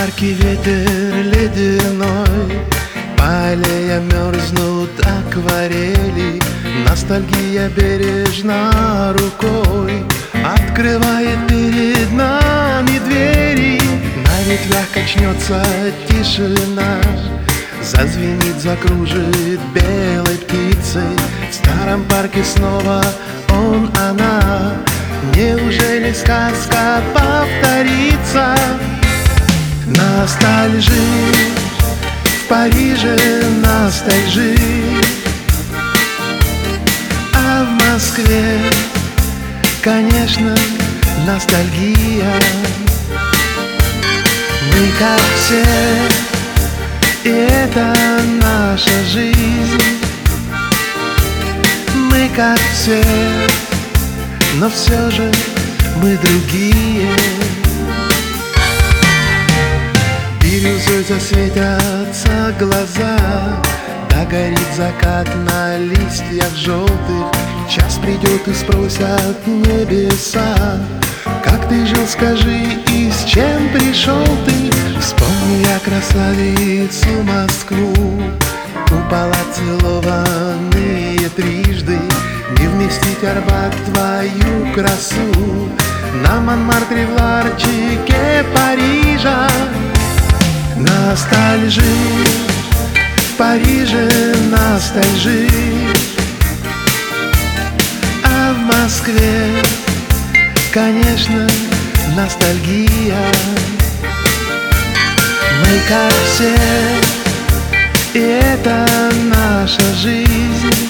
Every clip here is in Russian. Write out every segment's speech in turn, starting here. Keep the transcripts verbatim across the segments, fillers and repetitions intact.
парке ветер ледяной, по аллеям мерзнут акварели. Ностальгия бережно рукой открывает перед нами двери. На ветвях качнется тишина, зазвенит, закружит белой птицей. В старом парке снова он, она. Неужели сказка повторится? Ностальжи, в Париже ностальжи, а в Москве, конечно, ностальгия. Мы как все, и это наша жизнь. Мы как все, но все же мы другие. Бирюзой засветятся глаза, догорит закат на листьях желтых. Час придет и спросят небеса: как ты жил, скажи, и с чем пришел ты? Вспомню я красавицу Москву, купола целованные трижды. Не вместить Арбат твою красу на Монмартре в ларчике Парижа. Ностальжи, в Париже ностальжи, а в Москве, конечно, ностальгия. Мы как все, и это наша жизнь.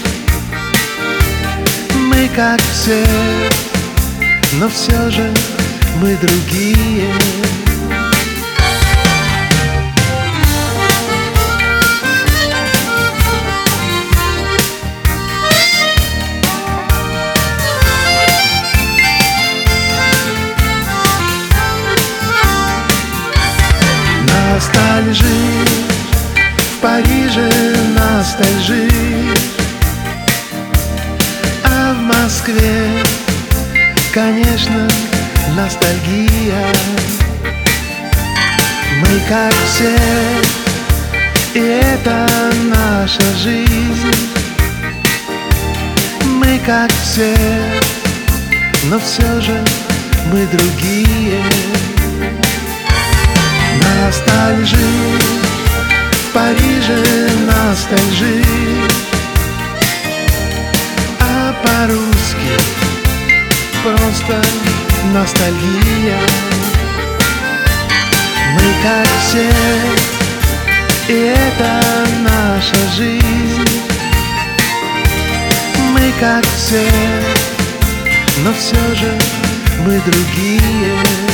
Мы как все, но все же мы другие. Ностальжи, в Париже ностальжи, а в Москве, конечно, ностальгия. Мы как все, и это наша жизнь. Мы как все, но все же мы другие. Ностальжи, в Париже ностальжи, а по-русски просто ностальгия. Мы как все, и это наша жизнь. Мы как все, но все же мы другие.